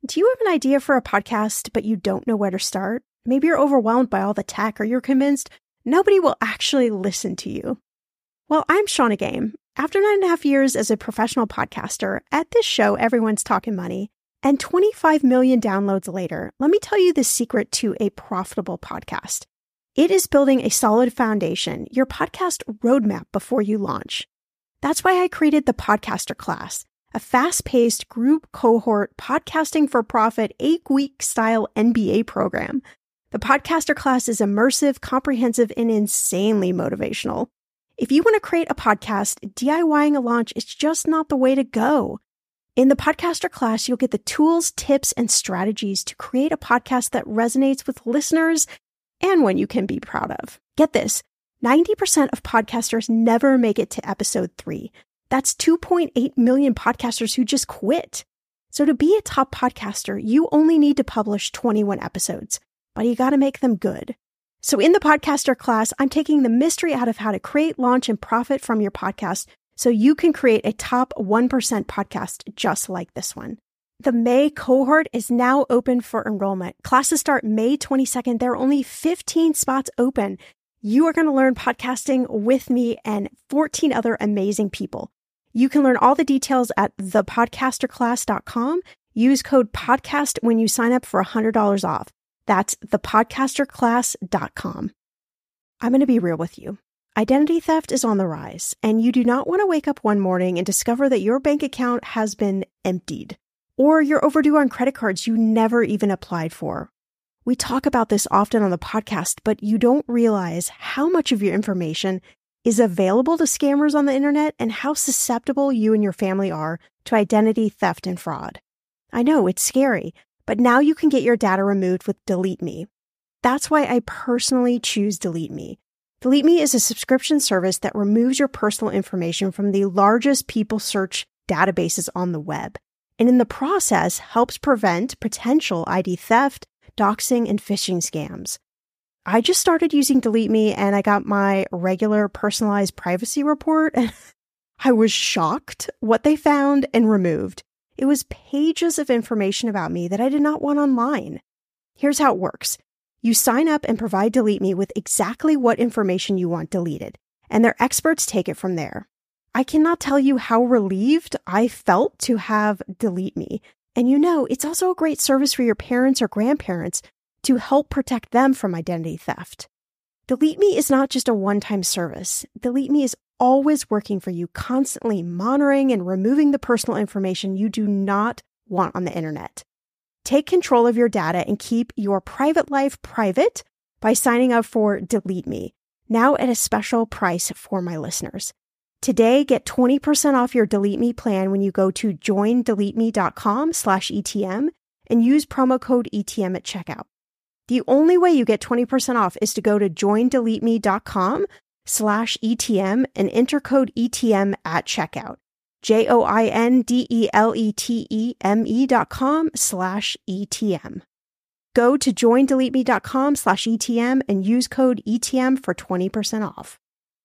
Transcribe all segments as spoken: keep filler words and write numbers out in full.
Do you have an idea for a podcast, but you don't know where to start? Maybe you're overwhelmed by all the tech, or you're convinced nobody will actually listen to you. Well, I'm Shannah Game. After nine and a half years as a professional podcaster, at this show, everyone's talking money, and twenty-five million downloads later, let me tell you the secret to a profitable podcast. It is building a solid foundation, your podcast roadmap before you launch. That's why I created the Podcaster Class, a fast-paced group cohort podcasting for profit eight-week style M B A program. The Podcaster Class is immersive, comprehensive, and insanely motivational. If you want to create a podcast, DIYing a launch is just not the way to go. In the Podcaster Class, you'll get the tools, tips, and strategies to create a podcast that resonates with listeners and one you can be proud of. Get this, ninety percent of podcasters never make it to episode three. That's two point eight million podcasters who just quit. So to be a top podcaster, you only need to publish twenty-one episodes, but you got to make them good. So in the Podcaster Class, I'm taking the mystery out of how to create, launch, and profit from your podcast so you can create a top one percent podcast just like this one. The May cohort is now open for enrollment. Classes start May twenty-second. There are only fifteen spots open. You are going to learn podcasting with me and fourteen other amazing people. You can learn all the details at the podcaster class dot com. Use code PODCAST when you sign up for one hundred dollars off. That's the podcaster class dot com. I'm going to be real with you. Identity theft is on the rise, and you do not want to wake up one morning and discover that your bank account has been emptied, or you're overdue on credit cards you never even applied for. We talk about this often on the podcast, but you don't realize how much of your information is available to scammers on the internet and how susceptible you and your family are to identity theft and fraud. I know it's scary, but now you can get your data removed with Delete Me. That's why I personally choose Delete Me. Delete Me is a subscription service that removes your personal information from the largest people search databases on the web, and in the process helps prevent potential I D theft, doxing, and phishing scams. I just started using Delete Me and I got my regular personalized privacy report and I was shocked what they found and removed. It was pages of information about me that I did not want online. Here's how it works. You sign up and provide Delete Me with exactly what information you want deleted, and their experts take it from there. I cannot tell you how relieved I felt to have Delete Me. And you know, it's also a great service for your parents or grandparents to help protect them from identity theft. Delete Me is not just a one-time service. Delete Me is always working for you, constantly monitoring and removing the personal information you do not want on the internet. Take control of your data and keep your private life private by signing up for Delete Me, now at a special price for my listeners. Today, get twenty percent off your Delete Me plan when you go to join delete me dot com slash E T M and use promo code E T M at checkout. The only way you get twenty percent off is to go to join delete me dot com slash E T M and enter code E T M at checkout. J O I N D E L E T E M E dot com slash E T M. Go to join delete me dot com slash E T M and use code E T M for twenty percent off.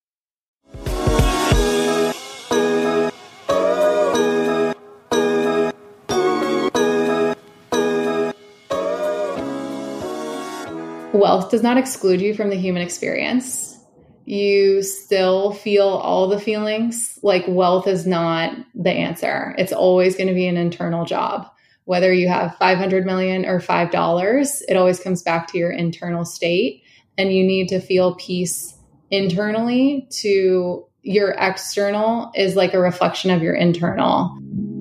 Wealth does not exclude you from the human experience. You still feel all the feelings. Like, wealth is not the answer. It's always going to be an internal job. Whether you have five hundred million dollars or five dollars, it always comes back to your internal state. And you need to feel peace internally to your external is like a reflection of your internal.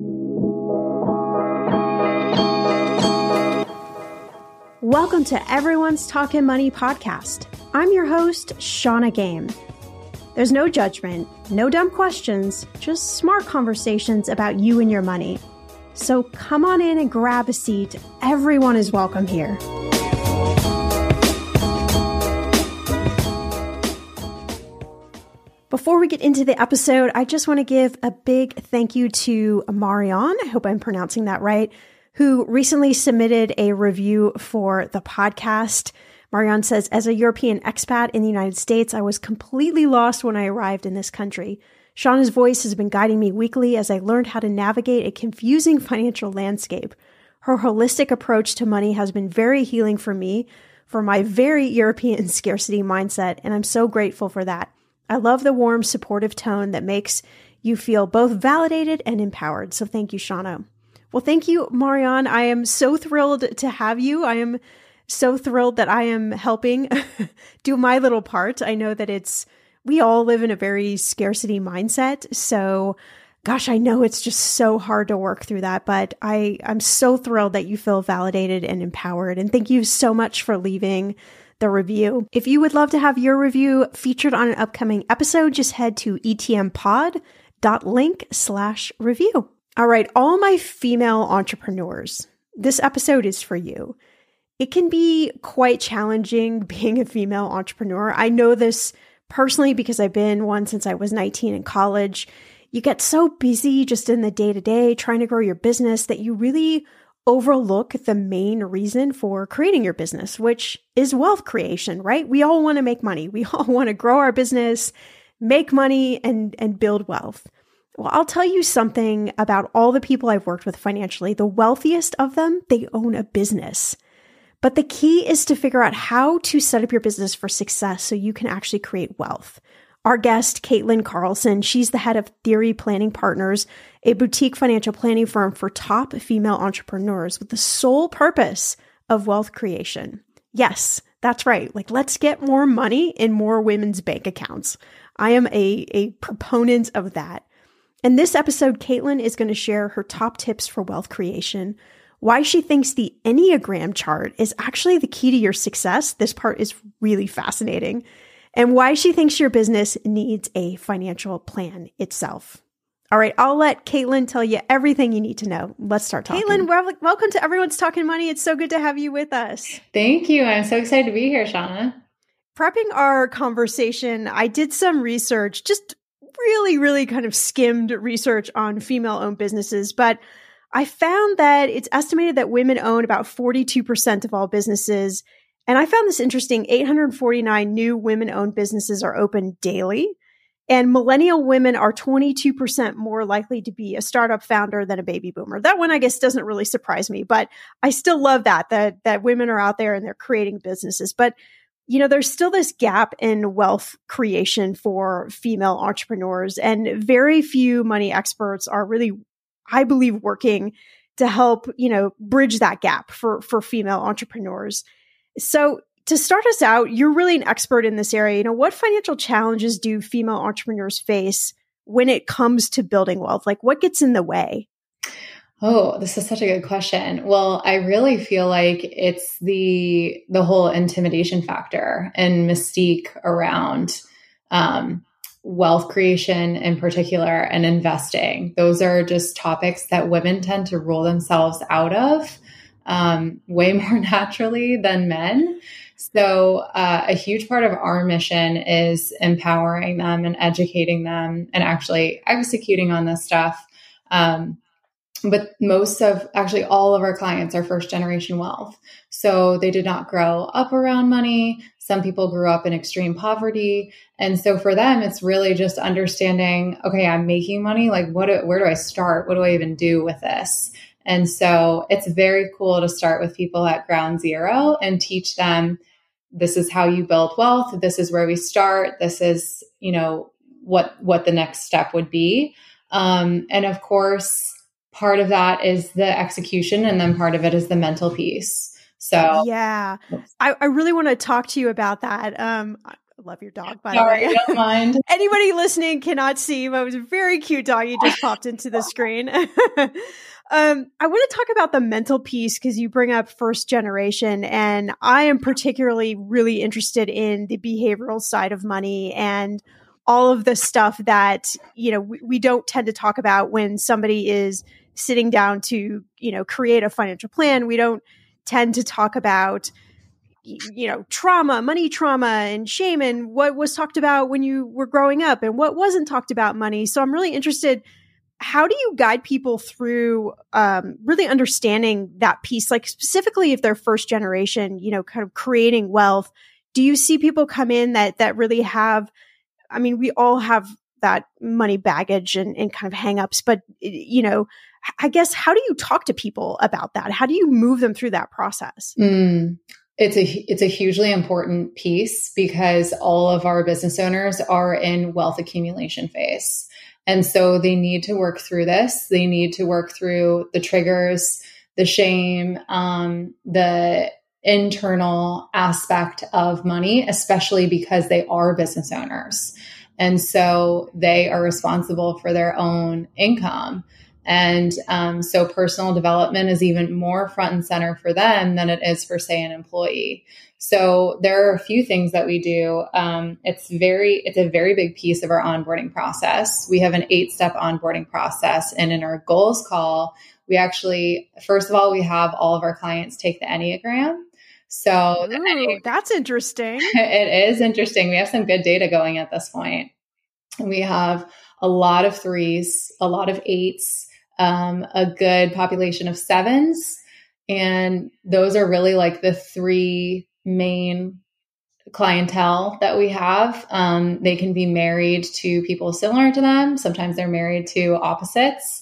Welcome to Everyone's Talking Money podcast. I'm your host, Shannah Game. There's no judgment, no dumb questions, just smart conversations about you and your money. So come on in and grab a seat. Everyone is welcome here. Before we get into the episode, I just want to give a big thank you to Marianne, I hope I'm pronouncing that right, who recently submitted a review for the podcast. Marianne says, as a European expat in the United States, I was completely lost when I arrived in this country. Shannah's voice has been guiding me weekly as I learned how to navigate a confusing financial landscape. Her holistic approach to money has been very healing for me, for my very European scarcity mindset, and I'm so grateful for that. I love the warm, supportive tone that makes you feel both validated and empowered. So thank you, Shauna. Well, thank you, Marianne. I am so thrilled to have you. I am so thrilled that I am helping do my little part. I know that it's, we all live in a very scarcity mindset. So gosh, I know it's just so hard to work through that, but I, I'm so thrilled that you feel validated and empowered. And thank you so much for leaving the review. If you would love to have your review featured on an upcoming episode, just head to etmpod.link slash review. All right, all my female entrepreneurs, this episode is for you. It can be quite challenging being a female entrepreneur. I know this personally because I've been one since I was nineteen in college. You get so busy just in the day-to-day trying to grow your business that you really overlook the main reason for creating your business, which is wealth creation, right? We all want to make money. We all want to grow our business, make money, and, and build wealth. Well, I'll tell you something about all the people I've worked with financially. The wealthiest of them, they own a business. But the key is to figure out how to set up your business for success so you can actually create wealth. Our guest, Caitlin Carlson, she's the head of Theory Planning Partners, a boutique financial planning firm for top female entrepreneurs with the sole purpose of wealth creation. Yes, that's right. Like, let's get more money in more women's bank accounts. I am a, a proponent of that. In this episode, Caitlin is going to share her top tips for wealth creation, why she thinks the Enneagram chart is actually the key to your success. This part is really fascinating. And why she thinks your business needs a financial plan itself. All right, I'll let Caitlin tell you everything you need to know. Let's start talking. Caitlin, wel- welcome to Everyone's Talking Money. It's so good to have you with us. Thank you. I'm so excited to be here, Shauna. Prepping our conversation, I did some research, just really, really kind of skimmed research on female-owned businesses, but I found that it's estimated that women own about forty-two percent of all businesses. And I found this interesting. eight hundred forty-nine new women-owned businesses are open daily. And millennial women are twenty-two percent more likely to be a startup founder than a baby boomer. That one, I guess, doesn't really surprise me, but I still love that, that, that women are out there and they're creating businesses. But, you know, there's still this gap in wealth creation for female entrepreneurs, and very few money experts are really, I believe, working to help, you know, bridge that gap for, for female entrepreneurs. So to start us out, you're really an expert in this area. You know, what financial challenges do female entrepreneurs face when it comes to building wealth? Like, what gets in the way? Oh, this is such a good question. Well, I really feel like it's the the whole intimidation factor and mystique around um, wealth creation in particular and investing. Those are just topics that women tend to roll themselves out of um, way more naturally than men. So uh, a huge part of our mission is empowering them and educating them and actually executing on this stuff. Um, but most of, actually all of our clients are first generation wealth. So they did not grow up around money. Some people grew up in extreme poverty. And so for them, it's really just understanding, okay, I'm making money. Like, what, do, where do I start? What do I even do with this? And so it's very cool to start with people at ground zero and teach them, this is how you build wealth. This is where we start. This is, you know, what, what the next step would be. Um, and of course, part of that is the execution, and then part of it is the mental piece. So yeah, I, I really want to talk to you about that. Um, I love your dog, by Sorry, the way. Don't mind. Anybody listening cannot see, but it was a very cute dog. You just popped into the screen. Um, I want to talk about the mental piece because you bring up first generation, and I am particularly really interested in the behavioral side of money and all of the stuff that, you know, we, we don't tend to talk about when somebody is sitting down to, you know, create a financial plan. We don't tend to talk about, you know, trauma, money trauma and shame, and what was talked about when you were growing up and what wasn't talked about money. So I'm really interested, how do you guide people through um, really understanding that piece? Like specifically if they're first generation, you know, kind of creating wealth, do you see people come in that, that really have, I mean, we all have that money baggage and, and kind of hangups. But, you know, I guess, how do you talk to people about that? How do you move them through that process? Mm, it's a, it's a hugely important piece because all of our business owners are in wealth accumulation phase. And so they need to work through this. They need to work through the triggers, the shame, um, the internal aspect of money, especially because they are business owners. And so they are responsible for their own income. And um, so personal development is even more front and center for them than it is for, say, an employee. So there are a few things that we do. Um, it's very, it's a very big piece of our onboarding process. We have an eight-step onboarding process. And in our goals call, we actually, first of all, we have all of our clients take the Enneagram. So Ooh, Enneagram, that's interesting. It is interesting. We have some good data going at this point. We have a lot of threes, a lot of eights, um, a good population of sevens. And those are really like the three main clientele that we have. Um, they can be married to people similar to them. Sometimes they're married to opposites.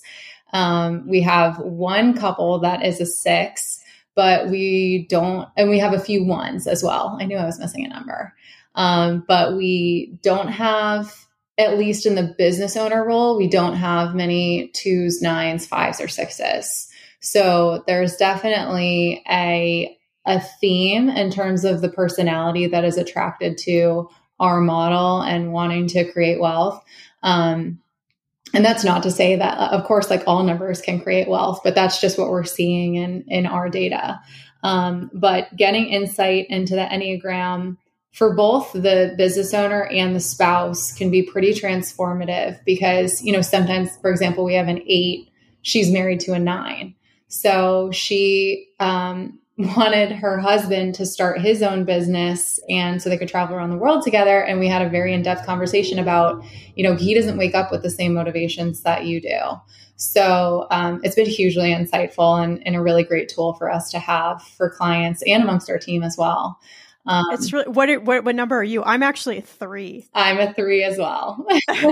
Um, we have one couple that is a six, but we don't, and we have a few ones as well. I knew I was missing a number. Um, but we don't have, at least in the business owner role, we don't have many twos, nines, fives, or sixes. So there's definitely a, a theme in terms of the personality that is attracted to our model and wanting to create wealth. Um, and that's not to say that, of course, like all numbers can create wealth, but that's just what we're seeing in, in our data. Um, but getting insight into the Enneagram for both the business owner and the spouse can be pretty transformative because, you know, sometimes, for example, we have an eight, she's married to a nine. So she um, wanted her husband to start his own business and so they could travel around the world together. And we had a very in-depth conversation about, you know, he doesn't wake up with the same motivations that you do. So um, it's been hugely insightful and, and a really great tool for us to have for clients and amongst our team as well. Um, it's really, what, what, what number are you? I'm actually a three. I'm a three as well.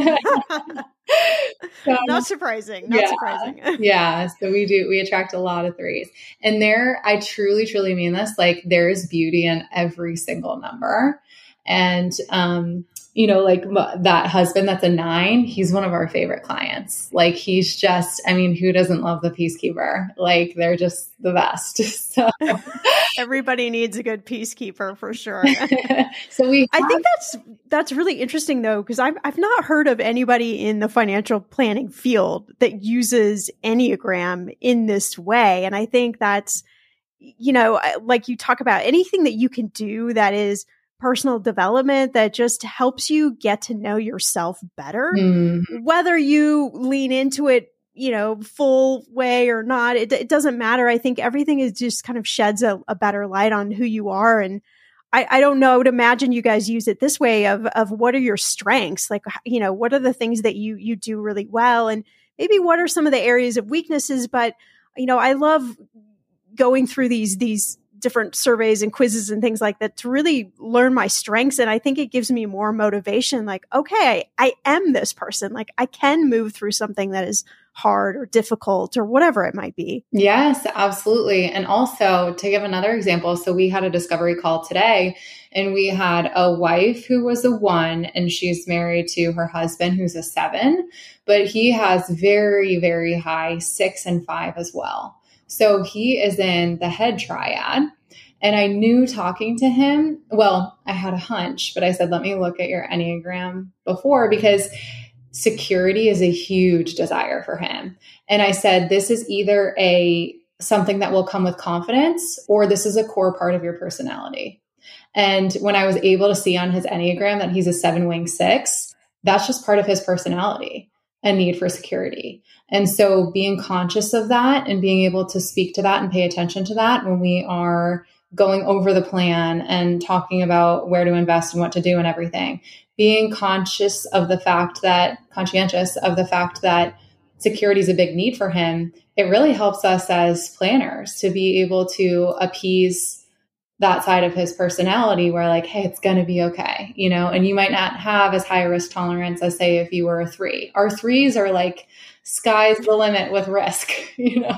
So, not surprising. Not yeah, surprising. yeah. So we do, we attract a lot of threes. And there, I truly, truly mean this, like there is beauty in every single number. And, um, you know, like m- that husband that's a nine, he's one of our favorite clients. Like he's just, I mean, who doesn't love the peacekeeper? Like they're just the best. So everybody needs a good peacekeeper for sure. So we, have- I think that's, that's really interesting though, because I've, I've not heard of anybody in the financial planning field that uses Enneagram in this way. And I think that's, you know, like you talk about anything that you can do that is personal development that just helps you get to know yourself better, mm-hmm. whether you lean into it, you know, full way or not, it, it doesn't matter. I think everything is just kind of sheds a, a better light on who you are. And I, I don't know, I would imagine you guys use it this way of, of what are your strengths? Like, you know, what are the things that you, you do really well? And maybe what are some of the areas of weaknesses? But, you know, I love going through these, these, different surveys and quizzes and things like that to really learn my strengths. And I think it gives me more motivation. Like, okay, I, I am this person. Like I can move through something that is hard or difficult or whatever it might be. Yes, absolutely. And also to give another example. So we had a discovery call today and we had a wife who was a one and she's married to her husband who's a seven, but he has very, very high six and five as well. So he is in the head triad. And I knew talking to him, well, I had a hunch, but I said, let me look at your Enneagram before because security is a huge desire for him. And I said, this is either a something that will come with confidence or this is a core part of your personality. And when I was able to see on his Enneagram that he's a seven wing six, that's just part of his personality. A need for security. And so being conscious of that and being able to speak to that and pay attention to that when we are going over the plan and talking about where to invest and what to do and everything, being conscious of the fact that, conscientious of the fact that security is a big need for him, it really helps us as planners to be able to appease that side of his personality where like, hey, it's going to be okay, you know, and you might not have as high a risk tolerance as say if you were a three. Our threes are like sky's the limit with risk, you know.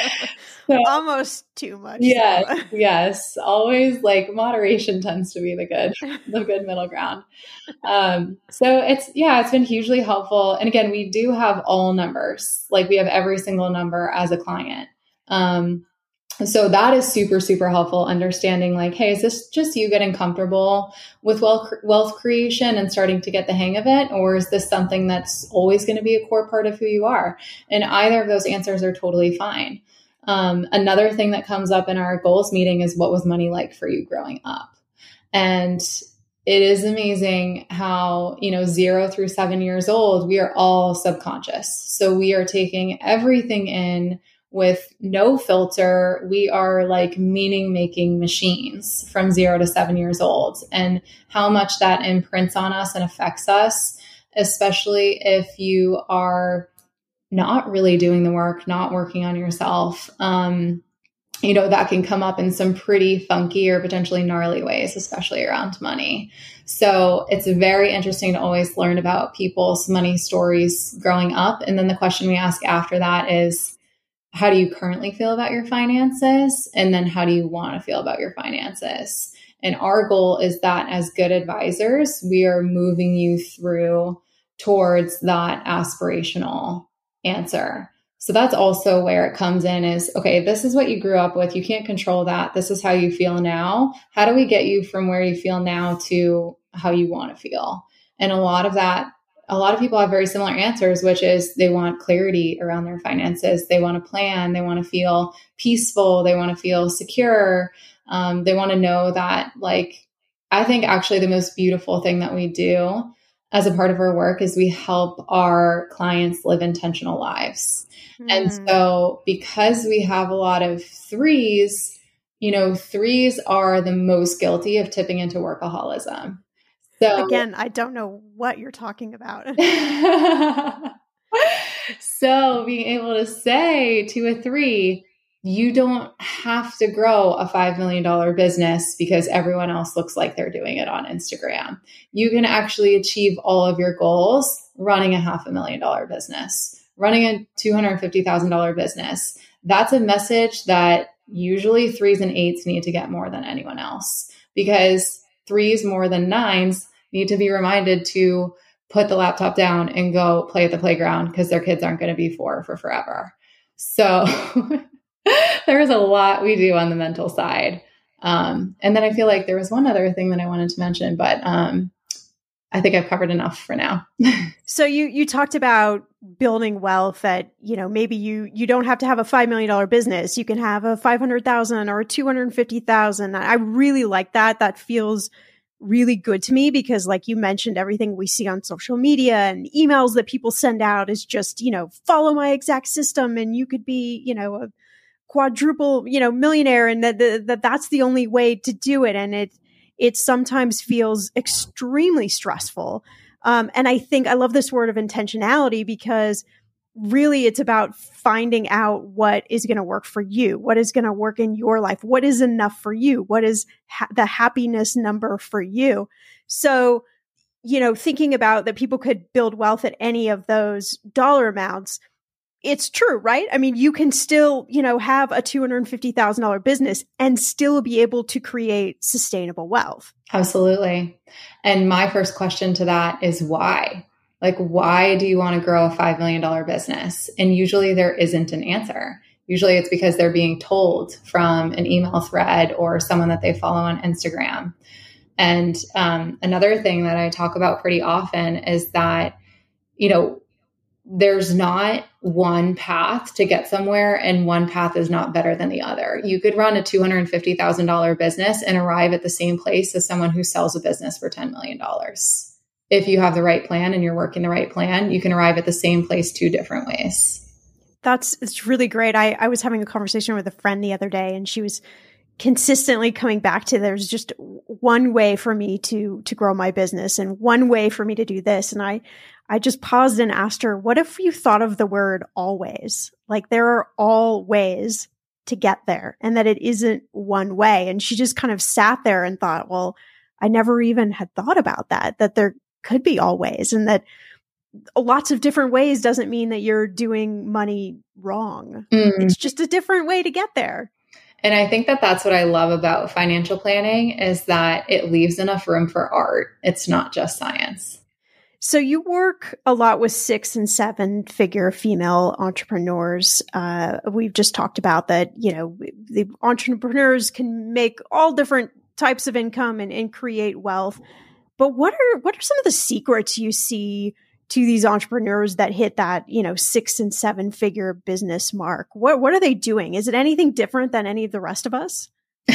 So, almost too much. Yes, so. yes. Always like moderation tends to be the good, the good middle ground. Um, so it's, yeah, it's been hugely helpful. And again, we do have all numbers, like we have every single number as a client. Um, So that is super, super helpful understanding like, hey, is this just you getting comfortable with wealth, wealth creation and starting to get the hang of it? Or is this something that's always going to be a core part of who you are? And either of those answers are totally fine. Um, another thing that comes up in our goals meeting is what was money like for you growing up? And it is amazing how, you know, zero through seven years old, we are all subconscious. So we are taking everything in with no filter. We are like meaning making machines from zero to seven years old, and how much that imprints on us and affects us, especially if you are not really doing the work, not working on yourself. Um, you know, that can come up in some pretty funky or potentially gnarly ways, especially around money. So it's very interesting to always learn about people's money stories growing up. And then the question we ask after that is, how do you currently feel about your finances? And then how do you want to feel about your finances? And our goal is that as good advisors, we are moving you through towards that aspirational answer. So that's also where it comes in is, okay, this is what you grew up with. You can't control that. This is how you feel now. How do we get you from where you feel now to how you want to feel? And a lot of that, a lot of people have very similar answers, which is they want clarity around their finances. They want a plan. They want to feel peaceful. They want to feel secure. Um, they want to know that, like, I think actually the most beautiful thing that we do as a part of our work is we help our clients live intentional lives. Mm. And so because we have a lot of threes, you know, threes are the most guilty of tipping into workaholism. So again, I don't know what you're talking about. So being able to say to a three, you don't have to grow a five million dollars business because everyone else looks like they're doing it on Instagram. You can actually achieve all of your goals running a half a million dollar business, running a two hundred fifty thousand dollars business. That's a message that usually threes and eights need to get more than anyone else, because threes more than nines need to be reminded to put the laptop down and go play at the playground because their kids aren't going to be four for forever. So there's a lot we do on the mental side. Um, and then I feel like there was one other thing that I wanted to mention, but um, I think I've covered enough for now. So you you talked about building wealth that, you know, maybe you you don't have to have a five million dollars business. You can have a five hundred thousand or a two hundred fifty thousand. I really like that. That feels really good to me because, like you mentioned, everything we see on social media and emails that people send out is just, you know, follow my exact system and you could be, you know, a quadruple, you know, millionaire, and that, that that's the only way to do it. And it, it sometimes feels extremely stressful. Um, and I think I love this word of intentionality because really it's about finding out what is going to work for you, what is going to work in your life, what is enough for you, what is ha- the happiness number for you. So, you know, thinking about that people could build wealth at any of those dollar amounts, it's true, right? I mean, you can still, you know, have a two hundred fifty thousand dollars business and still be able to create sustainable wealth. Absolutely. And my first question to that is why? Like, why do you want to grow a five million dollars business? And usually there isn't an answer. Usually it's because they're being told from an email thread or someone that they follow on Instagram. And um, another thing that I talk about pretty often is that, you know, there's not one path to get somewhere and one path is not better than the other. You could run a two hundred fifty thousand dollars business and arrive at the same place as someone who sells a business for ten million dollars. If you have the right plan and you're working the right plan, you can arrive at the same place two different ways. That's, it's really great. I, I was having a conversation with a friend the other day and she was consistently coming back to there's just one way for me to, to grow my business and one way for me to do this. And I, I just paused and asked her, what if you thought of the word always? Like there are all ways to get there and that it isn't one way. And she just kind of sat there and thought, well, I never even had thought about that, that there could be all ways, and that lots of different ways doesn't mean that you're doing money wrong. Mm. It's just a different way to get there. And I think that that's what I love about financial planning is that it leaves enough room for art. It's not just science. So you work a lot with six and seven figure female entrepreneurs. Uh, we've just talked about that, you know, the entrepreneurs can make all different types of income and, and create wealth. But what are, what are some of the secrets you see to these entrepreneurs that hit that, you know, six and seven figure business mark? What, what are they doing? Is it anything different than any of the rest of us?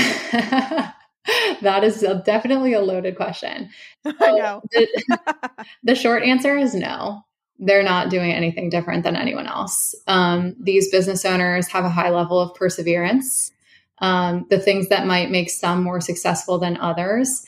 That is a, definitely a loaded question. So I know. the, the short answer is no. They're not doing anything different than anyone else. Um, these business owners have a high level of perseverance. Um, the things that might make some more successful than others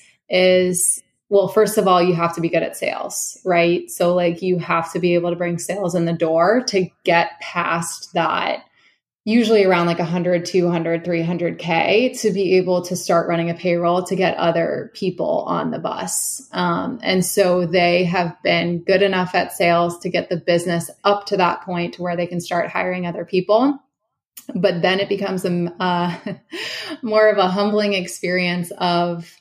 is, well, first of all, you have to be good at sales, right? So like you have to be able to bring sales in the door to get past that, usually around like one hundred, two hundred, three hundred K, to be able to start running a payroll to get other people on the bus. Um, and so they have been good enough at sales to get the business up to that point to where they can start hiring other people. But then it becomes a, uh, more of a humbling experience of,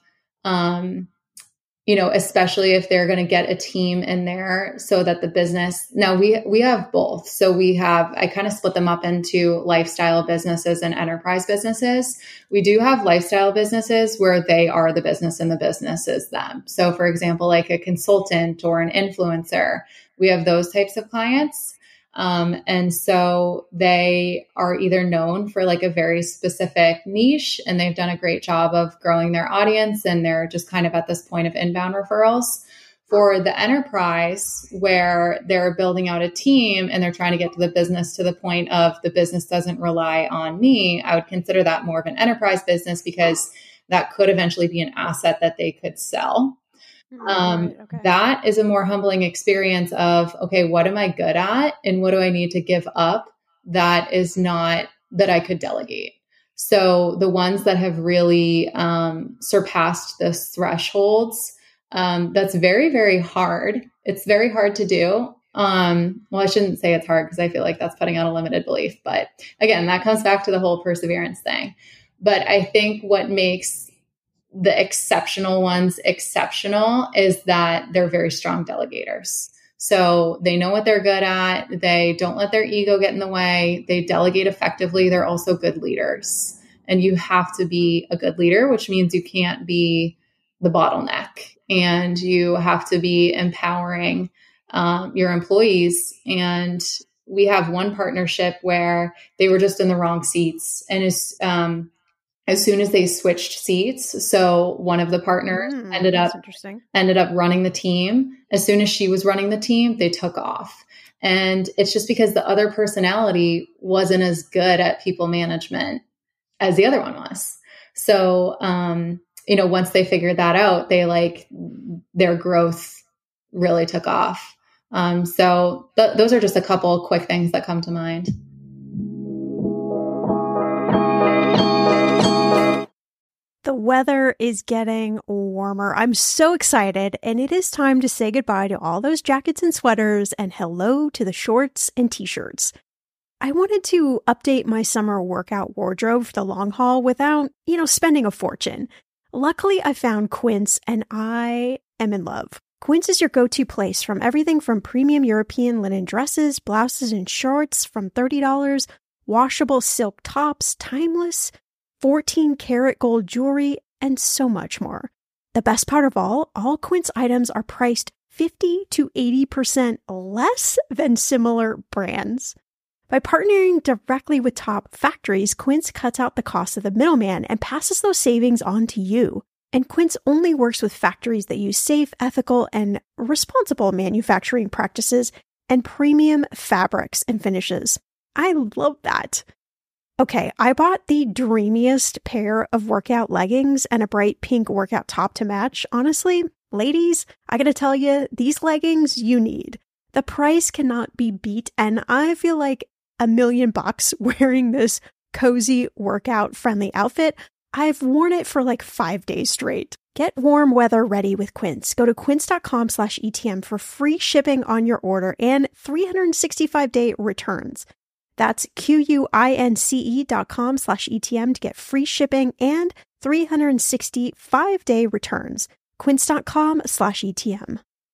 um, you know, especially if they're going to get a team in there so that the business, now we, we have both. So we have, I kind of split them up into lifestyle businesses and enterprise businesses. We do have lifestyle businesses where they are the business and the business is them. So for example, like a consultant or an influencer, we have those types of clients. Um, and so they are either known for like a very specific niche, and they've done a great job of growing their audience, and they're just kind of at this point of inbound referrals. For the enterprise, where they're building out a team and they're trying to get to the business to the point of the business doesn't rely on me, I would consider that more of an enterprise business because that could eventually be an asset that they could sell. Um, right, okay. That is a more humbling experience of, okay, what am I good at and what do I need to give up that is not, that I could delegate? So the ones that have really um, surpassed those thresholds, um, that's very, very hard. It's very hard to do. Um, well, I shouldn't say it's hard because I feel like that's putting out a limited belief. But again, that comes back to the whole perseverance thing. But I think what makes the exceptional ones exceptional is that they're very strong delegators. So they know what they're good at. They don't let their ego get in the way. They delegate effectively. They're also good leaders. And you have to be a good leader, which means you can't be the bottleneck, and you have to be empowering um, your employees. And we have one partnership where they were just in the wrong seats, and is, um, as soon as they switched seats, so one of the partners mm, ended up ended up running the team. As soon as she was running the team, they took off. And it's just because the other personality wasn't as good at people management as the other one was. So, um, you know, once they figured that out, they like their growth really took off. Um, so th- those are just a couple quick things that come to mind. The weather is getting warmer. I'm so excited, and it is time to say goodbye to all those jackets and sweaters and hello to the shorts and t-shirts. I wanted to update my summer workout wardrobe for the long haul without, you know, spending a fortune. Luckily, I found Quince, and I am in love. Quince is your go-to place from everything from premium European linen dresses, blouses, and shorts from thirty dollars, washable silk tops, timeless fourteen karat gold jewelry, and so much more. The best part of all, all Quince items are priced fifty to eighty percent less than similar brands. By partnering directly with top factories, Quince cuts out the cost of the middleman and passes those savings on to you. And Quince only works with factories that use safe, ethical, and responsible manufacturing practices and premium fabrics and finishes. I love that. Okay, I bought the dreamiest pair of workout leggings and a bright pink workout top to match. Honestly, ladies, I gotta tell you, these leggings you need. The price cannot be beat, and I feel like a million bucks wearing this cozy, workout-friendly outfit. I've worn it for like five days straight. Get warm weather ready with Quince. Go to quince.com slash ETM for free shipping on your order and three hundred sixty-five day returns. That's Q-U-I-N-C-E dot com slash ETM to get free shipping and three hundred sixty-five day returns. Quince.com slash ETM.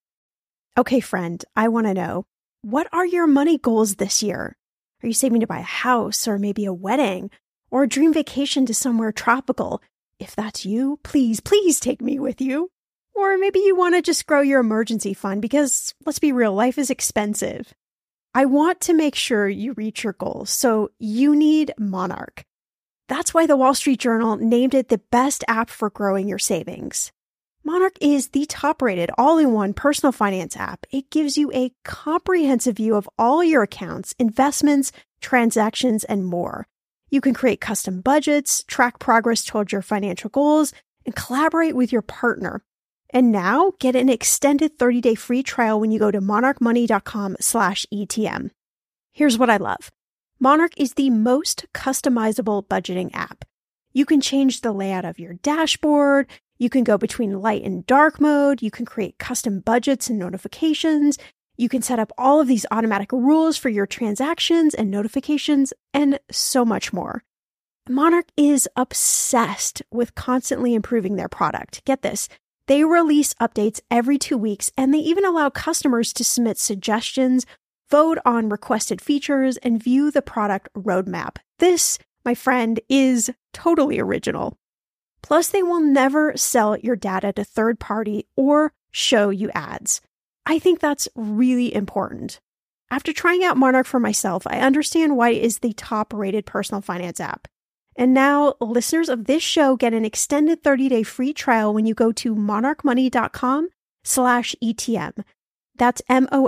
Okay, friend, I want to know, what are your money goals this year? Are you saving to buy a house or maybe a wedding or a dream vacation to somewhere tropical? If that's you, please, please take me with you. Or maybe you want to just grow your emergency fund because, let's be real, life is expensive. I want to make sure you reach your goals, so you need Monarch. That's why the Wall Street Journal named it the best app for growing your savings. Monarch is the top-rated all-in-one personal finance app. It gives you a comprehensive view of all your accounts, investments, transactions, and more. You can create custom budgets, track progress towards your financial goals, and collaborate with your partner. And now, get an extended thirty day free trial when you go to monarchmoney.com slash ETM. Here's what I love. Monarch is the most customizable budgeting app. You can change the layout of your dashboard. You can go between light and dark mode. You can create custom budgets and notifications. You can set up all of these automatic rules for your transactions and notifications, and so much more. Monarch is obsessed with constantly improving their product. Get this. They release updates every two weeks, and they even allow customers to submit suggestions, vote on requested features, and view the product roadmap. This, my friend, is totally original. Plus, they will never sell your data to third party or show you ads. I think that's really important. After trying out Monarch for myself, I understand why it is the top-rated personal finance app. And now, listeners of this show get an extended thirty day free trial when you go to monarchmoney.com slash ETM. That's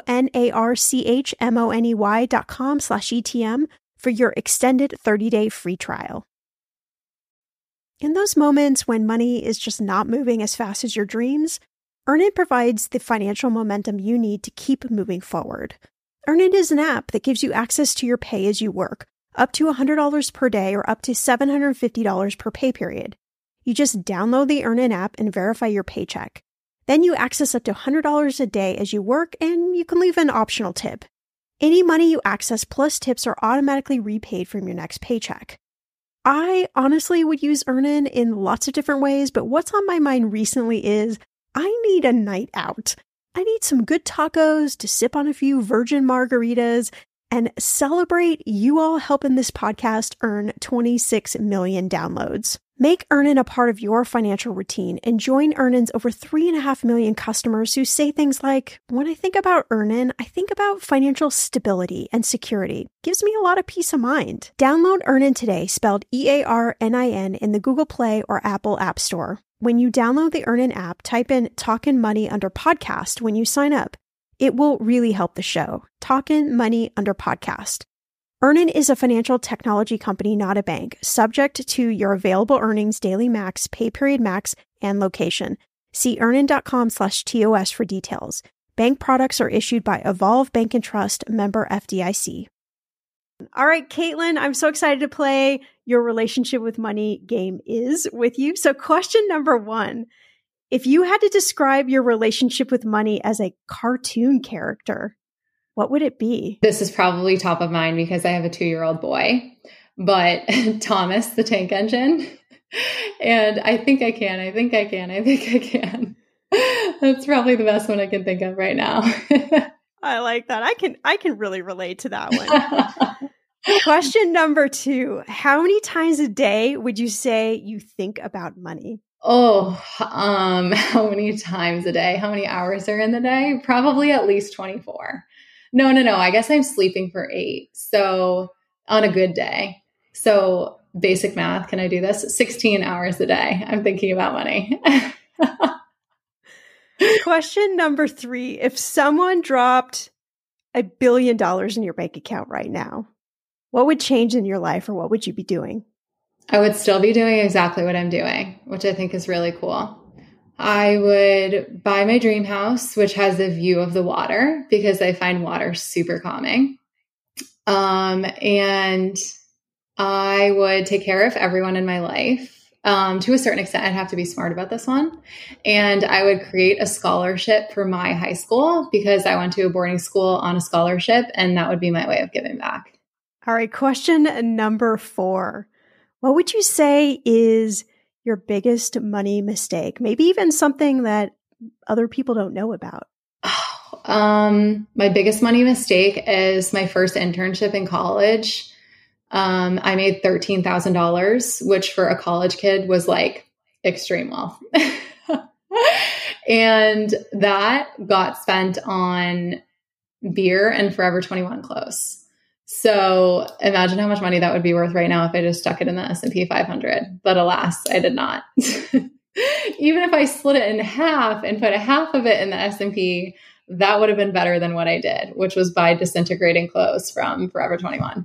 M-O-N-A-R-C-H-M-O-N-E-Y dot com slash ETM for your extended thirty day free trial. In those moments when money is just not moving as fast as your dreams, Earnin provides the financial momentum you need to keep moving forward. Earnin is an app that gives you access to your pay as you work, up to one hundred dollars per day or up to seven hundred fifty dollars per pay period. You just download the Earnin app and verify your paycheck. Then you access up to one hundred dollars a day as you work, and you can leave an optional tip. Any money you access plus tips are automatically repaid from your next paycheck. I honestly would use Earnin in lots of different ways, but what's on my mind recently is I need a night out. I need some good tacos to sip on a few virgin margaritas and celebrate you all helping this podcast earn twenty-six million downloads. Make Earnin a part of your financial routine and join Earnin's over three and a half million customers who say things like, when I think about Earnin, I think about financial stability and security. Gives me a lot of peace of mind. Download Earnin today, spelled E A R N I N, in the Google Play or Apple App Store. When you download the Earnin app, type in Talkin' Money under podcast when you sign up. It will really help the show. Talkin' Money under podcast. Earnin is a financial technology company, not a bank, subject to your available earnings, daily max, pay period max, and location. See earnin.com slash TOS for details. Bank products are issued by Evolve Bank and Trust, member F D I C. All right, Caitlin, I'm so excited to play Your Relationship with Money Game Is with you. So question number one, if you had to describe your relationship with money as a cartoon character, what would it be? This is probably top of mind because I have a two-year-old boy, but Thomas the Tank Engine. And I think I can, I think I can, I think I can. That's probably the best one I can think of right now. I like that. I can, I can really relate to that one. Question number two, how many times a day would you say you think about money? Oh, um, how many times a day? How many hours are in the day? Probably at least twenty-four. No, no, no. I guess I'm sleeping for eight. So on a good day. So basic math. Can I do this? sixteen hours a day. I'm thinking about money. Question number three. If someone dropped a billion dollars in your bank account right now, what would change in your life or what would you be doing? I would still be doing exactly what I'm doing, which I think is really cool. I would buy my dream house, which has a view of the water because I find water super calming. Um, and I would take care of everyone in my life. Um, to a certain extent, I'd have to be smart about this one. And I would create a scholarship for my high school because I went to a boarding school on a scholarship, and that would be my way of giving back. All right, question number four. What would you say is your biggest money mistake? Maybe even something that other people don't know about. Oh, um, my biggest money mistake is my first internship in college. Um, I made thirteen thousand dollars, which for a college kid was like extreme wealth. And that got spent on beer and Forever twenty-one clothes. So imagine how much money that would be worth right now if I just stuck it in the S and P five hundred. But alas, I did not. Even if I split it in half and put a half of it in the S and P, that would have been better than what I did, which was buy disintegrating clothes from Forever twenty-one.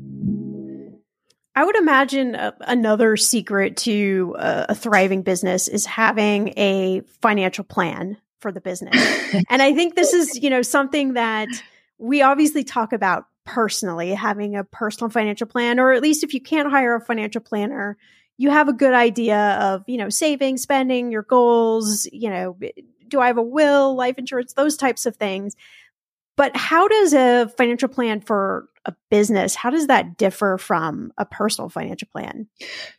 I would imagine a, another secret to a, a thriving business is having a financial plan for the business. And I think this is, you know, something that we obviously talk about personally, having a personal financial plan, or at least if you can't hire a financial planner, you have a good idea of, you know, saving, spending, your goals, you know, do I have a will, life insurance, those types of things. But how does a financial plan for a business, how does that differ from a personal financial plan?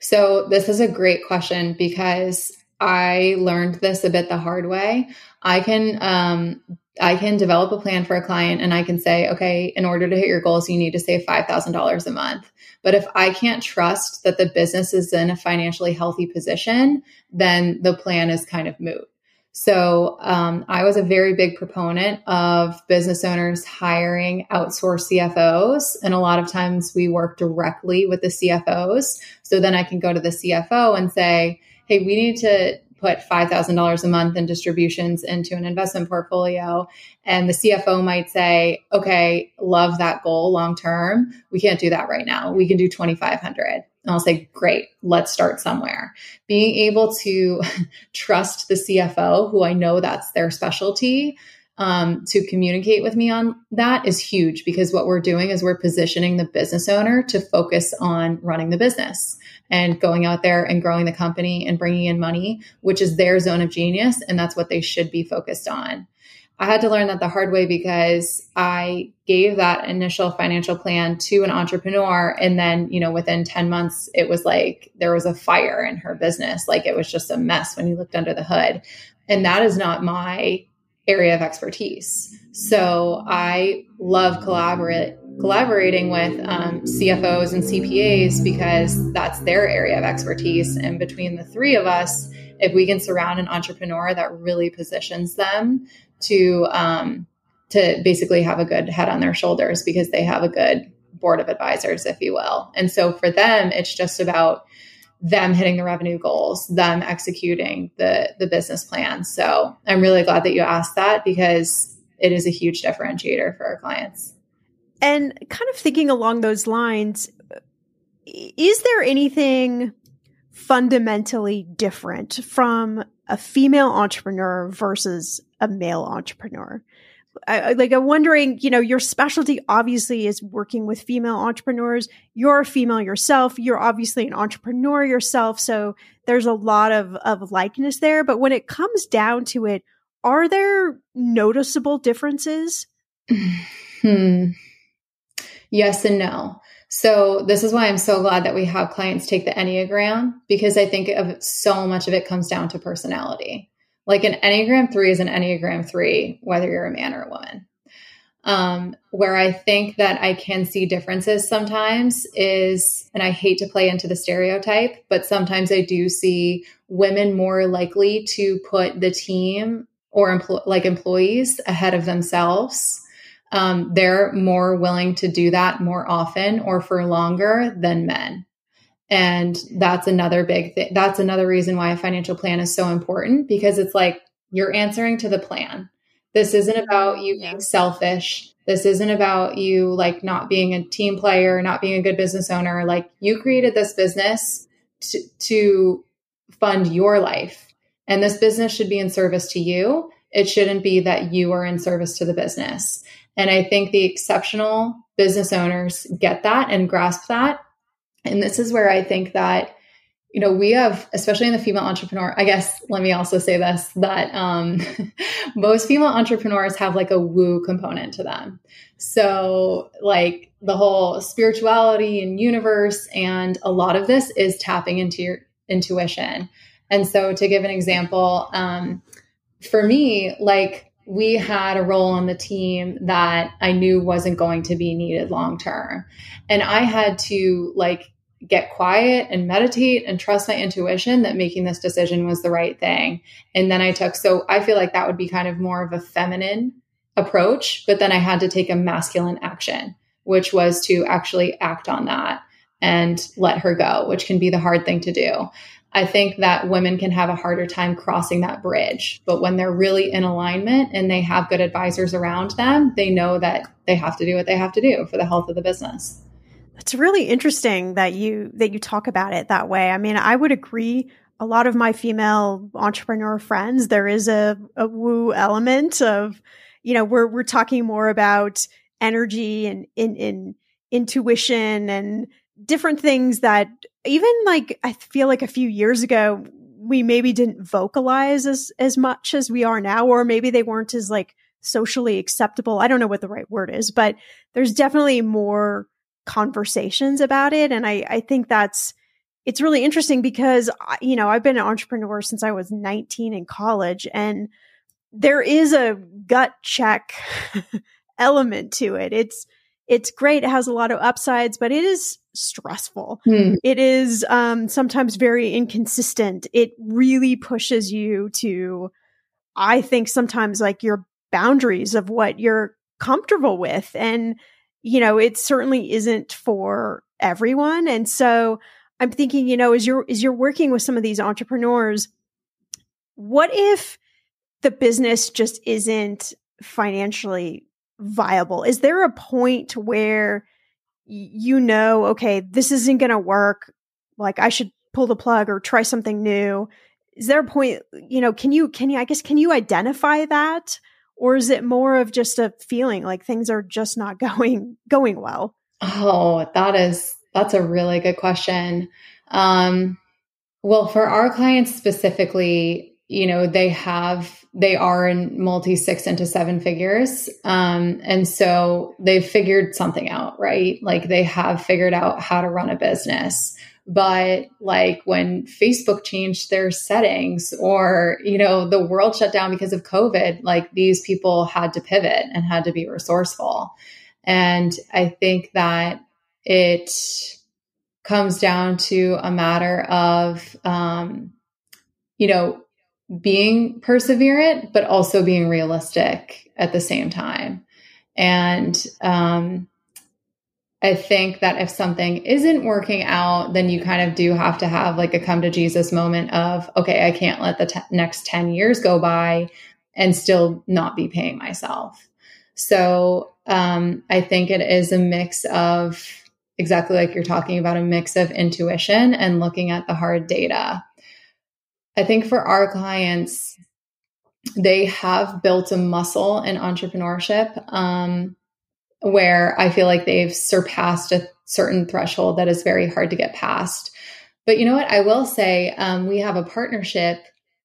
So this is a great question because I learned this a bit the hard way. I can, um, I can develop a plan for a client and I can say, okay, in order to hit your goals, you need to save five thousand dollars a month. But if I can't trust that the business is in a financially healthy position, then the plan is kind of moot. So um, I was a very big proponent of business owners hiring outsourced C F Os. And a lot of times we work directly with the C F Os. So then I can go to the C F O and say, hey, we need to put five thousand dollars a month in distributions into an investment portfolio. And the C F O might say, okay, love that goal long term. We can't do that right now. We can do twenty-five hundred dollars. And I'll say, great, let's start somewhere. Being able to trust the C F O, who I know that's their specialty, um, to communicate with me on that is huge, because what we're doing is we're positioning the business owner to focus on running the business and going out there and growing the company and bringing in money, which is their zone of genius. And that's what they should be focused on. I had to learn that the hard way because I gave that initial financial plan to an entrepreneur. And then, you know, within ten months, it was like there was a fire in her business. Like it was just a mess when you looked under the hood. And that is not my area of expertise. So I love collaborate, collaborating with um, C F Os and C P As because that's their area of expertise. And between the three of us, if we can surround an entrepreneur that really positions them to um, to basically have a good head on their shoulders because they have a good board of advisors, if you will. And so for them, it's just about them hitting the revenue goals, them executing the the business plan. So I'm really glad that you asked that because it is a huge differentiator for our clients. And kind of thinking along those lines, is there anything fundamentally different from a female entrepreneur versus a male entrepreneur? I, like I'm wondering, you know, your specialty obviously is working with female entrepreneurs. You're a female yourself. You're obviously an entrepreneur yourself. So there's a lot of, of likeness there. But when it comes down to it, are there noticeable differences? Hmm. Yes and no. So this is why I'm so glad that we have clients take the Enneagram, because I think of so much of it comes down to personality. Like an Enneagram three is an Enneagram three, whether you're a man or a woman. Um, where I think that I can see differences sometimes is, and I hate to play into the stereotype, but sometimes I do see women more likely to put the team or empl- like employees ahead of themselves. Um, they're more willing to do that more often or for longer than men. And that's another big thing. That's another reason why a financial plan is so important, because it's like you're answering to the plan. This isn't about you being selfish. This isn't about you like not being a team player, not being a good business owner. Like you created this business to, to fund your life. And this business should be in service to you. It shouldn't be that you are in service to the business. And I think the exceptional business owners get that and grasp that. And this is where I think that, you know, we have, especially in the female entrepreneur, I guess, let me also say this, that um, most female entrepreneurs have like a woo component to them. So like the whole spirituality and universe, and a lot of this is tapping into your intuition. And so to give an example, um, for me, like we had a role on the team that I knew wasn't going to be needed long term. And I had to like get quiet and meditate and trust my intuition that making this decision was the right thing. And then I took, so I feel like that would be kind of more of a feminine approach, but then I had to take a masculine action, which was to actually act on that and let her go, which can be the hard thing to do. I think that women can have a harder time crossing that bridge, but when they're really in alignment and they have good advisors around them, they know that they have to do what they have to do for the health of the business. It's really interesting that you that you talk about it that way. I mean, I would agree. A lot of my female entrepreneur friends, there is a, a woo element of, you know, we're we're talking more about energy and in, in intuition and different things that even like I feel like a few years ago we maybe didn't vocalize as as much as we are now, or maybe they weren't as like socially acceptable. I don't know what the right word is, but there's definitely more conversations about it. And I, I think that's, it's really interesting because, you know, I've been an entrepreneur since I was nineteen in college, and there is a gut check element to it. It's, it's great. It has a lot of upsides, but it is stressful. Hmm. It is um, sometimes very inconsistent. It really pushes you to, I think sometimes like your boundaries of what you're comfortable with. And you know, it certainly isn't for everyone. And so I'm thinking, you know, as you're, as you're working with some of these entrepreneurs, what if the business just isn't financially viable? Is there a point where you know, okay, this isn't going to work. Like I should pull the plug or try something new. Is there a point, you know, can you, can you, I guess, can you identify that? Or is it more of just a feeling like things are just not going going well? Oh, that is that's a really good question. Um, well, for our clients specifically, you know, they have they are in multi six into seven figures, um, and so they've figured something out, right? Like they have figured out how to run a business. But like when Facebook changed their settings, or, you know, the world shut down because of COVID, like these people had to pivot and had to be resourceful. And I think that it comes down to a matter of, um, you know, being perseverant, but also being realistic at the same time. And, um, I think that if something isn't working out, then you kind of do have to have like a come to Jesus moment of, okay, I can't let the t- next ten years go by and still not be paying myself. So um, I think it is a mix of exactly like you're talking about, a mix of intuition and looking at the hard data. I think for our clients, they have built a muscle in entrepreneurship. Um, where I feel like they've surpassed a certain threshold that is very hard to get past. But you know what? I will say um, we have a partnership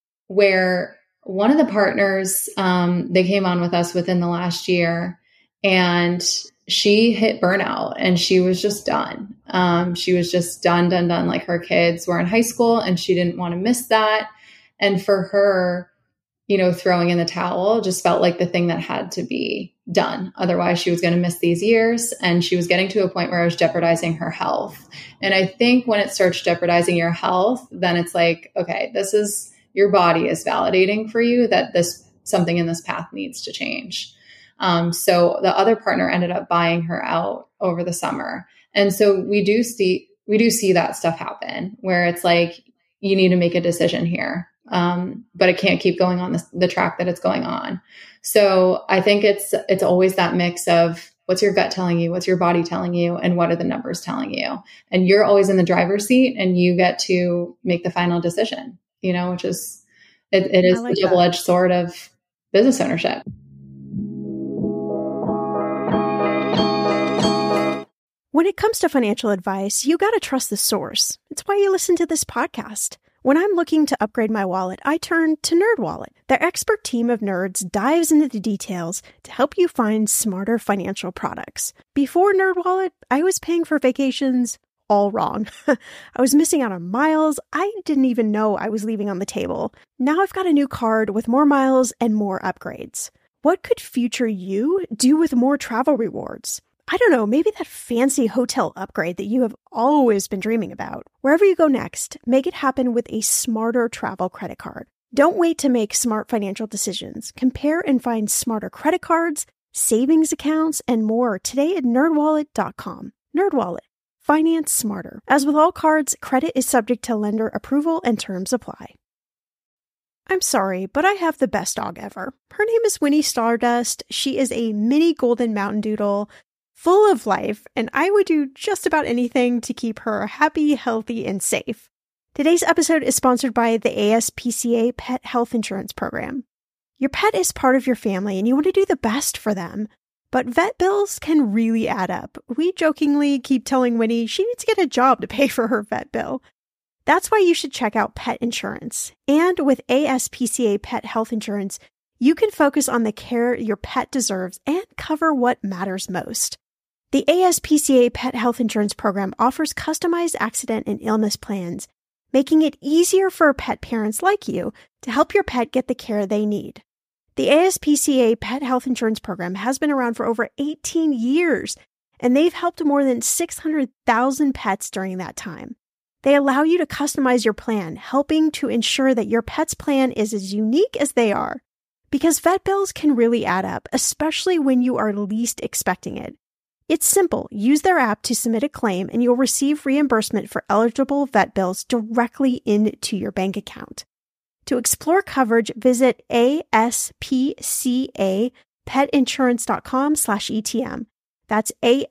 where one of the partners, um, they came on with us within the last year, and she hit burnout and she was just done. Um, she was just done, done, done. Like her kids were in high school and she didn't want to miss that. And for her, you know, throwing in the towel just felt like the thing that had to be done. Otherwise, she was going to miss these years, and she was getting to a point where it was jeopardizing her health. And I think when it starts jeopardizing your health, then it's like, okay, this is, your body is validating for you that this, something in this path needs to change. Um, so the other partner ended up buying her out over the summer. And so we do see, we do see that stuff happen where it's like, you need to make a decision here. Um, but it can't keep going on the, the track that it's going on. So I think it's, it's always that mix of what's your gut telling you, what's your body telling you, and what are the numbers telling you? And you're always in the driver's seat and you get to make the final decision, you know, which is, it, it is like the double-edged sword of business ownership. When it comes to financial advice, you gotta trust the source. It's why you listen to this podcast. When I'm looking to upgrade my wallet, I turn to NerdWallet. Their expert team of nerds dives into the details to help you find smarter financial products. Before NerdWallet, I was paying for vacations all wrong. I was missing out on miles I didn't even know I was leaving on the table. Now I've got a new card with more miles and more upgrades. What could future you do with more travel rewards? I don't know, maybe that fancy hotel upgrade that you have always been dreaming about. Wherever you go next, make it happen with a smarter travel credit card. Don't wait to make smart financial decisions. Compare and find smarter credit cards, savings accounts, and more today at nerd wallet dot com. NerdWallet. Finance smarter. As with all cards, credit is subject to lender approval and terms apply. I'm sorry, but I have the best dog ever. Her name is Winnie Stardust. She is a mini golden mountain doodle, full of life, and I would do just about anything to keep her happy, healthy, and safe. Today's episode is sponsored by the A S P C A Pet Health Insurance Program. Your pet is part of your family, and you want to do the best for them. But vet bills can really add up. We jokingly keep telling Winnie she needs to get a job to pay for her vet bill. That's why you should check out pet insurance. And with A S P C A Pet Health Insurance, you can focus on the care your pet deserves and cover what matters most. The A S P C A Pet Health Insurance Program offers customized accident and illness plans, making it easier for pet parents like you to help your pet get the care they need. The A S P C A Pet Health Insurance Program has been around for over eighteen years, and they've helped more than six hundred thousand pets during that time. They allow you to customize your plan, helping to ensure that your pet's plan is as unique as they are. Because vet bills can really add up, especially when you are least expecting it. It's simple. Use their app to submit a claim and you'll receive reimbursement for eligible vet bills directly into your bank account. To explore coverage, visit aspcapetinsurance.com slash ETM. That's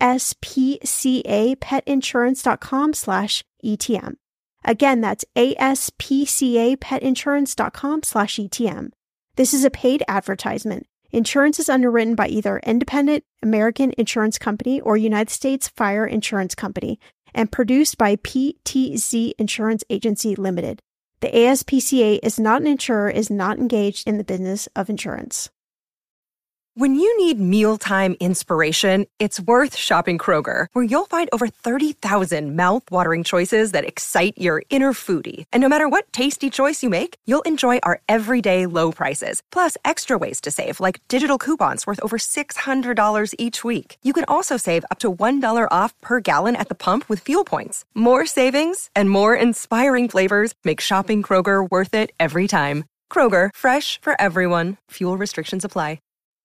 aspcapetinsurance.com slash ETM. Again, that's aspcapetinsurance.com slash ETM. This is a paid advertisement. Insurance is underwritten by either Independent American Insurance Company or United States Fire Insurance Company and produced by P T Z Insurance Agency Limited. The A S P C A is not an insurer, is not engaged in the business of insurance. When you need mealtime inspiration, it's worth shopping Kroger, where you'll find over thirty thousand mouth-watering choices that excite your inner foodie. And no matter what tasty choice you make, you'll enjoy our everyday low prices, plus extra ways to save, like digital coupons worth over six hundred dollars each week. You can also save up to one dollar off per gallon at the pump with fuel points. More savings and more inspiring flavors make shopping Kroger worth it every time. Kroger, fresh for everyone. Fuel restrictions apply.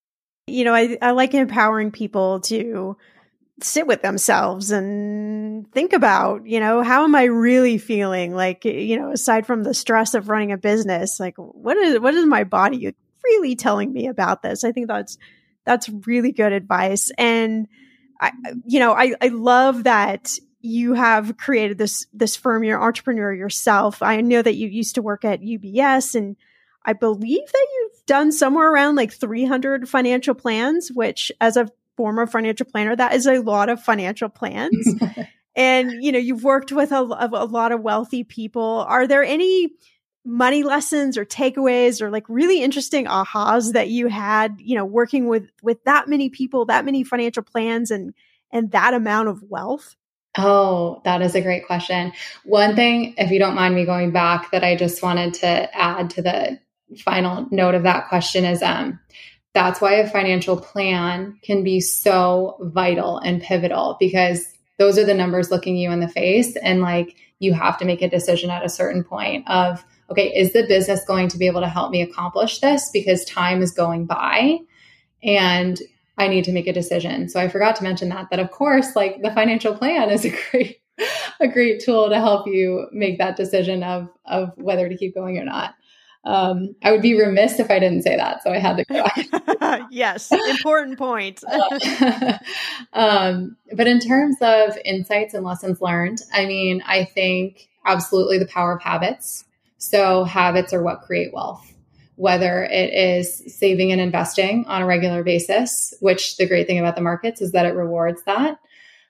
You know, I, I like empowering people to sit with themselves and think about, you know, how am I really feeling? Like, you know, aside from the stress of running a business, like what is, what is my body really telling me about this? I think that's, that's really good advice. And I, you know, I, I love that you have created this, this firm. You're an entrepreneur yourself. I know that you used to work at U B S, and I believe that you've done somewhere around like three hundred financial plans, which as a former financial planner, that is a lot of financial plans. And, you know, you've worked with a, a lot of wealthy people. Are there any money lessons or takeaways or like really interesting ahas that you had, you know, working with, with that many people, that many financial plans and, and that amount of wealth? Oh, that is a great question. One thing, if you don't mind me going back, that I just wanted to add to the final note of that question is, um, that's why a financial plan can be so vital and pivotal, because those are the numbers looking you in the face. And like, you have to make a decision at a certain point of, okay, is the business going to be able to help me accomplish this? Because time is going by and I need to make a decision. So I forgot to mention that, that of course, like the financial plan is a great, a great tool to help you make that decision of, of whether to keep going or not. Um, I would be remiss if I didn't say that. So I had to correct. Yes. Important point. um, but in terms of insights and lessons learned, I mean, I think absolutely the power of habits. So habits are what create wealth, whether it is saving and investing on a regular basis, which the great thing about the markets is that it rewards that.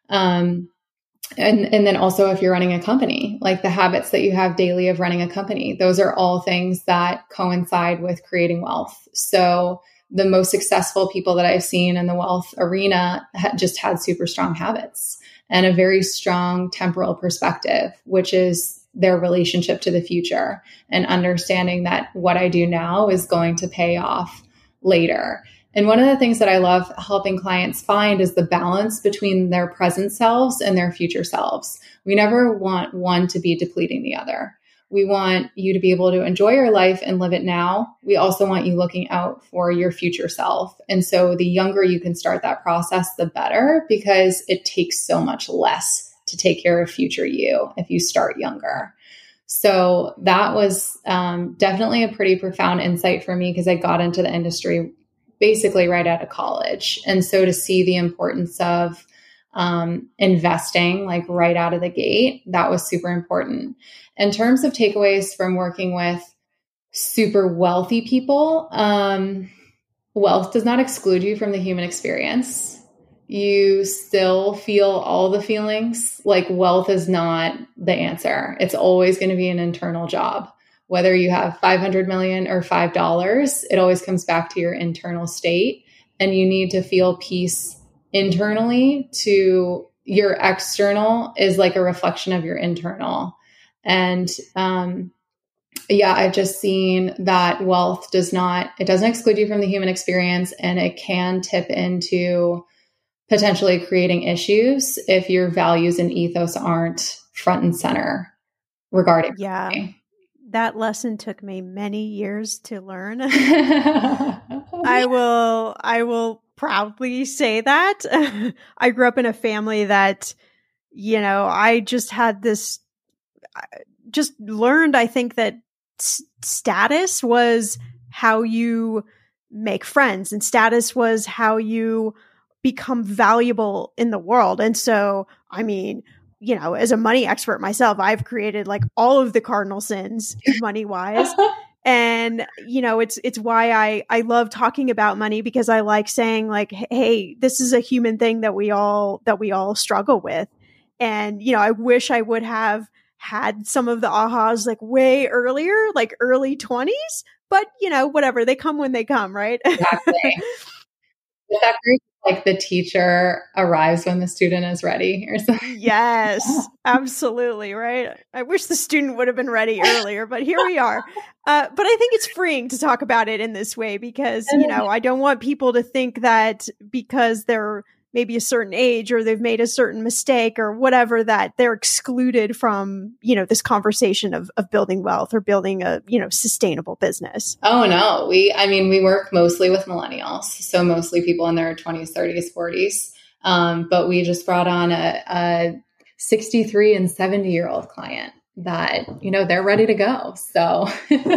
Um, and, and then also if you're running a company, like the habits that you have daily of running a company, those are all things that coincide with creating wealth. So the most successful people that I've seen in the wealth arena ha- just had super strong habits and a very strong temporal perspective, which is their relationship to the future and understanding that what I do now is going to pay off later. And one of the things that I love helping clients find is the balance between their present selves and their future selves. We never want one to be depleting the other. We want you to be able to enjoy your life and live it now. We also want you looking out for your future self. And so the younger you can start that process, the better, because it takes so much less to take care of future you if you start younger. So that was um, definitely a pretty profound insight for me because I got into the industry basically right out of college. And so to see the importance of um, investing like right out of the gate, that was super important. In terms of takeaways from working with super wealthy people, um, wealth does not exclude you from the human experience. You still feel all the feelings. Like wealth is not the answer. It's always going to be an internal job. Whether you have five hundred million or five dollars, it always comes back to your internal state. And you need to feel peace internally to your external is like a reflection of your internal. And um, yeah, I've just seen that wealth does not, it doesn't exclude you from the human experience, and it can tip into potentially creating issues if your values and ethos aren't front and center regarding yeah. money. That lesson took me many years to learn. I will, I will proudly say that. I grew up in a family that, you know, I just had this, just learned, I think that s- status was how you make friends, and status was how you become valuable in the world. And so, I mean, you know, as a money expert myself, I've created like all of the cardinal sins money wise. And, you know, it's, it's why I, I love talking about money, because I like saying like, hey, this is a human thing that we all, that we all struggle with. And, you know, I wish I would have had some of the ahas like way earlier, like early twenties, but you know, whatever, they come when they come, right? Exactly. Is that great? Like the teacher arrives when the student is ready or something. Yes, absolutely. Right. I wish the student would have been ready earlier, but here we are. Uh, but I think it's freeing to talk about it in this way because, you know, I don't want people to think that because they're maybe a certain age or they've made a certain mistake or whatever, that they're excluded from, you know, this conversation of, of building wealth or building a, you know, sustainable business. Oh, no. We, I mean, we work mostly with millennials. So mostly people in their twenties, thirties, forties. Um, but we just brought on a, a sixty-three and seventy year old client that, you know, they're ready to go. So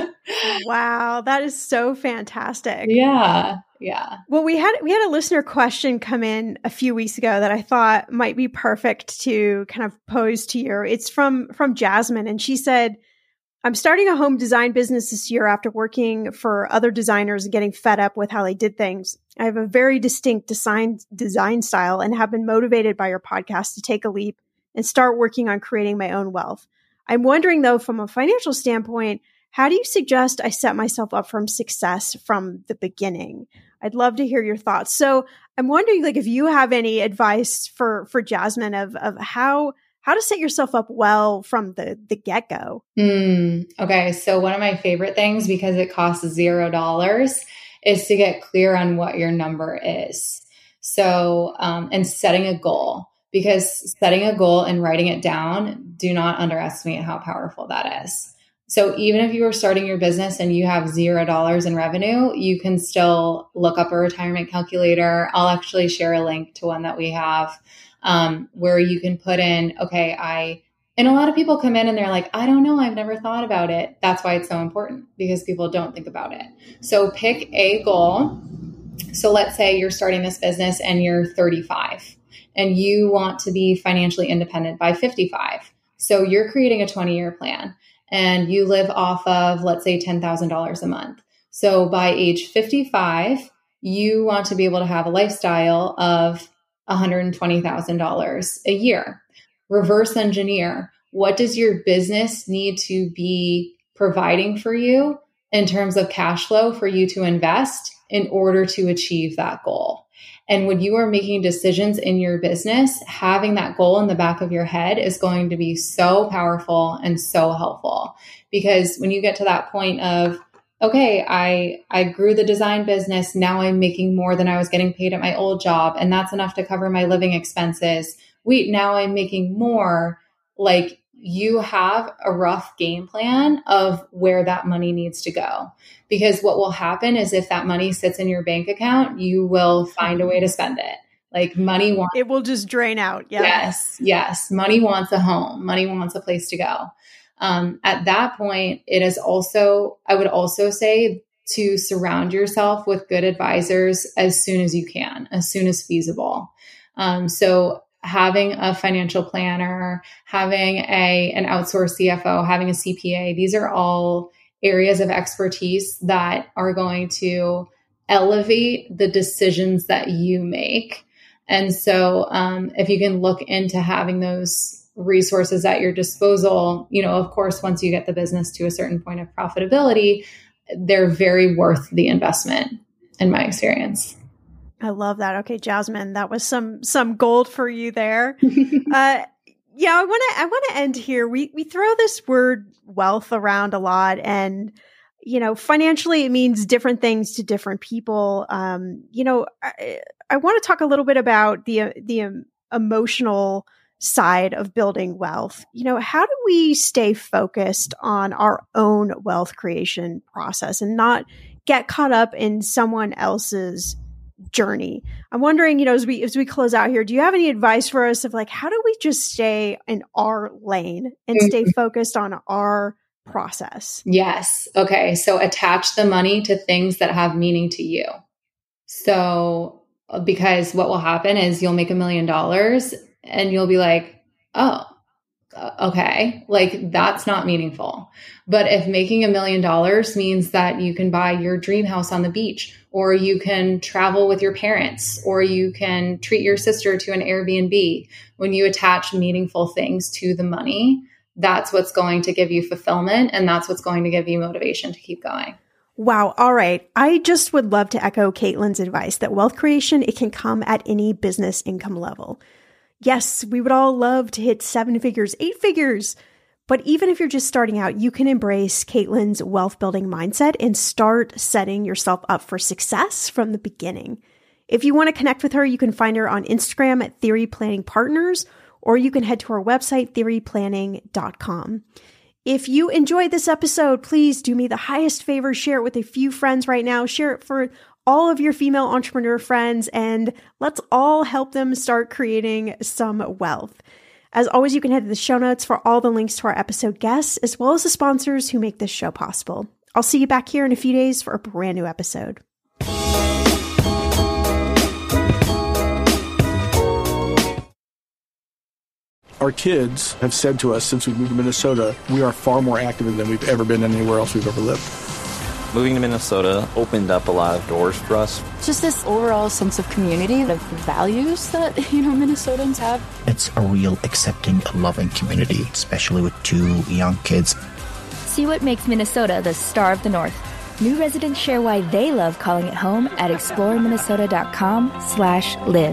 wow, that is so fantastic. Yeah. Yeah. Well, we had we had a listener question come in a few weeks ago that I thought might be perfect to kind of pose to you. It's from from Jasmine, and she said, "I'm starting a home design business this year after working for other designers and getting fed up with how they did things. I have a very distinct design design style and have been motivated by your podcast to take a leap and start working on creating my own wealth. I'm wondering though, from a financial standpoint, how do you suggest I set myself up for success from the beginning? I'd love to hear your thoughts." So I'm wondering, like, if you have any advice for, for Jasmine of, of how, how to set yourself up well from the, the get-go. Mm, okay. So one of my favorite things, because it costs zero dollars, is to get clear on what your number is. So, um, and setting a goal, because setting a goal and writing it down, do not underestimate how powerful that is. So even if you are starting your business and you have zero dollars in revenue, you can still look up a retirement calculator. I'll actually share a link to one that we have um, where you can put in, okay, I, and a lot of people come in and they're like, I don't know, I've never thought about it. That's why it's so important, because people don't think about it. So pick a goal. So let's say you're starting this business and you're thirty-five and you want to be financially independent by fifty-five. So you're creating a twenty year plan. And you live off of, let's say, ten thousand dollars a month. So by age fifty-five, you want to be able to have a lifestyle of one hundred twenty thousand dollars a year. Reverse engineer. What does your business need to be providing for you in terms of cash flow for you to invest in order to achieve that goal? And when you are making decisions in your business, having that goal in the back of your head is going to be so powerful and so helpful. Because when you get to that point of, okay, I, I grew the design business. Now I'm making more than I was getting paid at my old job. And that's enough to cover my living expenses. Wait, now I'm making more. Like, you have a rough game plan of where that money needs to go. Because what will happen is if that money sits in your bank account, you will find a way to spend it. Like, money wants... It will just drain out. Yeah. Yes. Yes. Money wants a home. Money wants a place to go. Um, at that point, it is also, I would also say to surround yourself with good advisors as soon as you can, as soon as feasible. Um, so having a financial planner, having a an outsourced C F O, having a C P A, these are all areas of expertise that are going to elevate the decisions that you make. And so um, if you can look into having those resources at your disposal, you know, of course, once you get the business to a certain point of profitability, they're very worth the investment, in my experience. I love that. Okay, Jasmine, that was some some gold for you there. uh, yeah, I want to I want to end here. We we throw this word wealth around a lot, and you know, financially, it means different things to different people. Um, you know, I, I want to talk a little bit about the the um, emotional side of building wealth. You know, how do we stay focused on our own wealth creation process and not get caught up in someone else's journey? I'm wondering, you know, as we as we close out here, do you have any advice for us of like, how do we just stay in our lane and stay focused on our process? Yes. Okay. So attach the money to things that have meaning to you. So because what will happen is you'll make a million dollars and you'll be like, oh, okay, like that's not meaningful. But if making a million dollars means that you can buy your dream house on the beach, or you can travel with your parents, or you can treat your sister to an Airbnb, when you attach meaningful things to the money, that's what's going to give you fulfillment. And that's what's going to give you motivation to keep going. Wow. All right. I just would love to echo Caitlin's advice that wealth creation, it can come at any business income level. Yes, we would all love to hit seven figures, eight figures. But even if you're just starting out, you can embrace Caitlin's wealth building mindset and start setting yourself up for success from the beginning. If you want to connect with her, you can find her on Instagram at Theory Planning Partners, or you can head to her website, theory planning dot com. If you enjoyed this episode, please do me the highest favor, share it with a few friends right now. Share it for all of your female entrepreneur friends, and let's all help them start creating some wealth. As always, you can head to the show notes for all the links to our episode guests, as well as the sponsors who make this show possible. I'll see you back here in a few days for a brand new episode. Our kids have said to us since we moved to Minnesota, we are far more active than we've ever been anywhere else we've ever lived. Moving to Minnesota opened up a lot of doors for us. Just this overall sense of community, the values that, you know, Minnesotans have. It's a real accepting, loving community, especially with two young kids. See what makes Minnesota the star of the North. New residents share why they love calling it home at explore minnesota dot com slash live.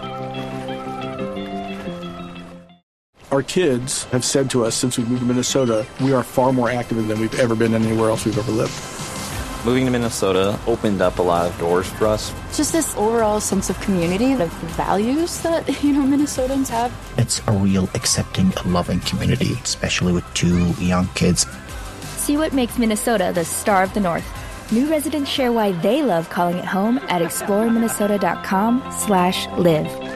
Our kids have said to us since we moved to Minnesota, we are far more active than we've ever been anywhere else we've ever lived. Moving to Minnesota opened up a lot of doors for us. Just this overall sense of community, the values that, you know, Minnesotans have. It's a real accepting, loving community, especially with two young kids. See what makes Minnesota the star of the North. New residents share why they love calling it home at explore minnesota dot com slash live.